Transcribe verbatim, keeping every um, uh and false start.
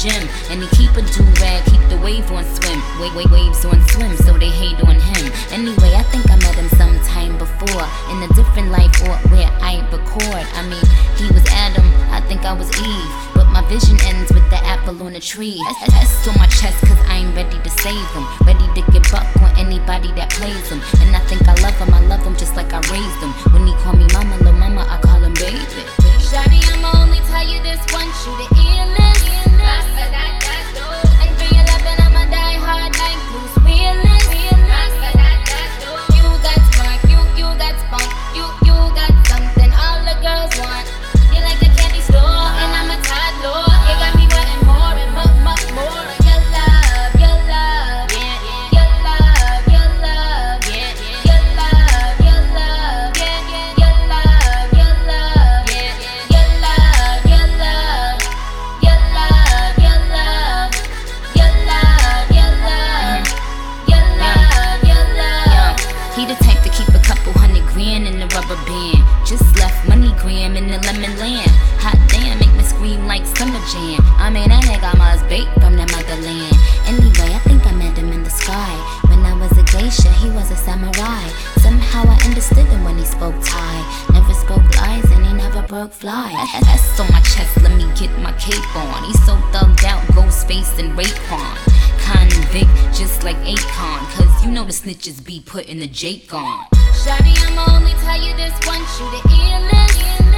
gym. And he keep a do-rag, keep the wave on swim. Wave, wave, waves on swim, so they hate on him. Anyway, I think I met him sometime before, in a different life or where I record. I mean, he was Adam, I think I was Eve, but my vision ends with the apple on the tree. S on my chest cause I'm ready to save him, ready to get buck on anybody that plays him. And I think I love him, I love him just like I raised him. When he call me mama, lil' mama, I call him baby. Shawty, I'ma only tell you this once, you the illest. And for your loving, I'ma die hard like Bruce Willis. You got smart, you, you got spunk, you, you got something all the girls want. You like a candy store, and I'm a toddler. You got me wanting more and more, more, more. Your love, your love, yeah, yeah. Your love, your love, yeah, yeah. Your love, your love, yeah, yeah. Your love, your love, yeah, yeah. Your love, your love, your love, your love, your love, your love, your love, your love. He the type to keep a couple hundred grand in the rubber band. Just left money gram in the lemon land. Hot damn, make me scream like summer jam. I mean, that nigga must bait from the motherland. Anyway, I think I met him in the sky. When I was a geisha, he was a samurai. Somehow I understood him when he spoke Thai. Never spoke lies and he never broke fly. That's on my chest, let me get my cape on. He's so thugged out, Ghostface and Raekwon. Convict, just like Akon, cause you know the snitches be putting the Jake on. Shawty, I'ma only tell you this once, you the illest.